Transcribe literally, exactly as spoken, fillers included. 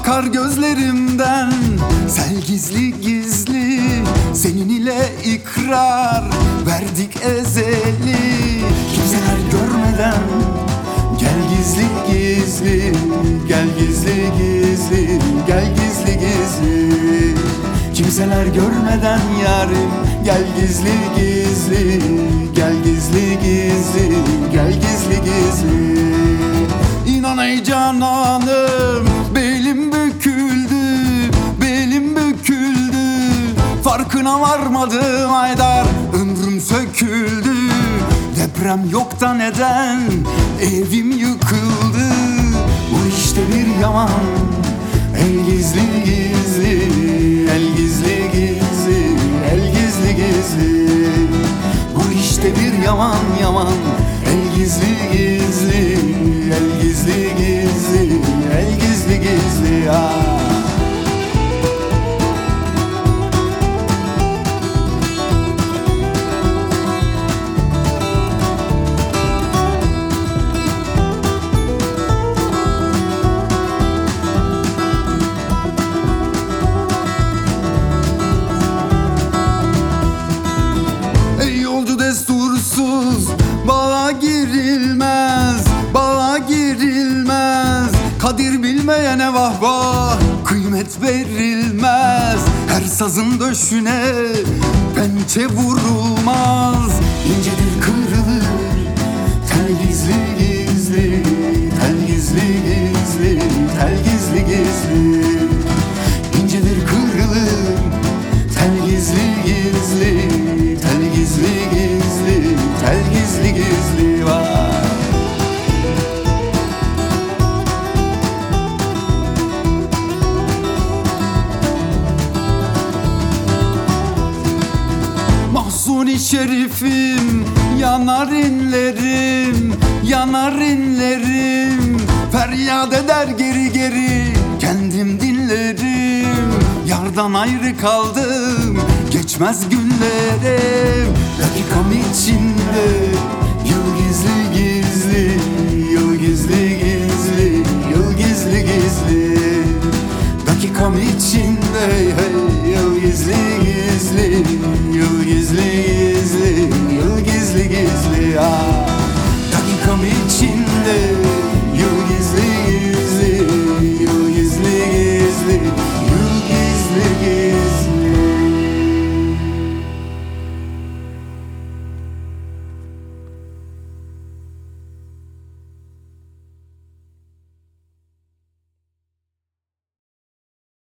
akar gözlerimden. Sel gizli gizli senin ile ikrar verdik ezeli. Kimseler görmeden gel gizli gizli, gel gizli gizli, gel gizli gizli. Kimseler görmeden yarim gel gizli gizli, gel gizli gizli, gel gizli gizli. İnan ey cananım, belim büküldü, belim büküldü. Farkına varmadım Haydar, ömrüm söküldü. Deprem yok da neden evim yıkıldı? Bu işte bir yaman, el gizli gizli, el gizli gizli, el gizli gizli. Bu işte bir yaman yaman, el gizli gizli, el gizli gizli, el gizli gizli ya. Destursuz bağa girilmez, bağa girilmez. Kadir bilmeyene vah vah, kıymet verilmez. Her sazın döşüne pençe vurulmaz. İncedir kırılır tel gizli gizli, tel gizli gizli, tel gizli gizli. İncedir kırılır tel gizli gizli, tel gizli gizli, tel gizli gizli var. Mahzuni şerifim, yanar inlerim, yanar inlerim. Feryat eder geri geri, kendim dinlerim. Yardan ayrı kaldım, geçmez günlerim. Dakikam içinde yıl gizli gizli, yıl gizli gizli, yıl gizli gizli. Dakikam içinde hey